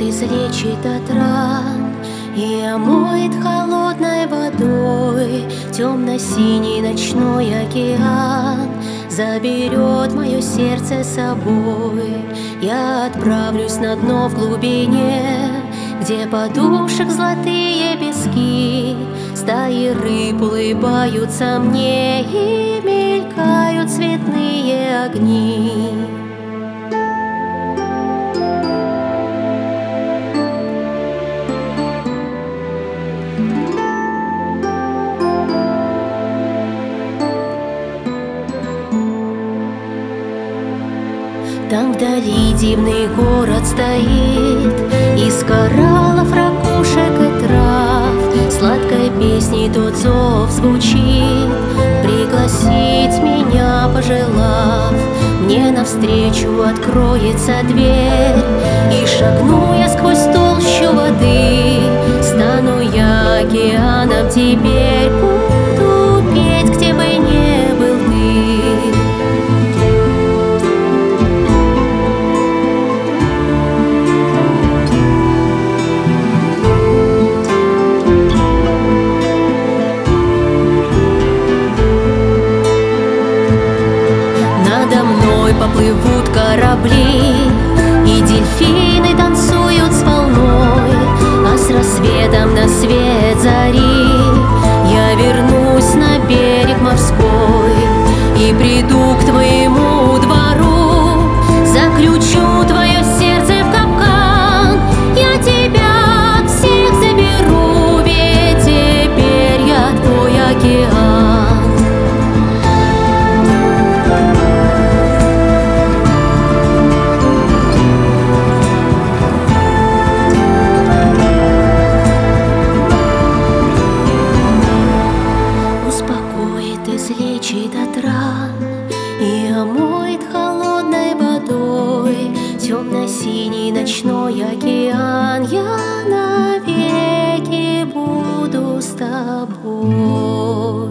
излечит от ран и омоет холодной водой. Темно-синий ночной океан заберет мое сердце с собой. Я отправлюсь на дно в глубине, где подушек золотые пески. Стаи рыб улыбаются мне и мелькают цветные огни. Там вдали дивный город стоит, из кораллов, ракушек и трав сладкой песней тот зов звучит, пригласить меня пожелав. Мне навстречу откроется дверь, и шагну я сквозь толщу воды. Стану я океаном теперь, буду петь, где бы не был ты. Поплывут корабли, и дельфины танцуют с волной, а с рассветом на свет зари я вернусь на берег морской и приду к твоему двору, заключу твое сердце в капкан. Я тебя от всех заберу, ведь теперь я твой океан. Излечит от ран и омоет холодной водой. Темно-синий ночной океан, я навеки буду с тобой.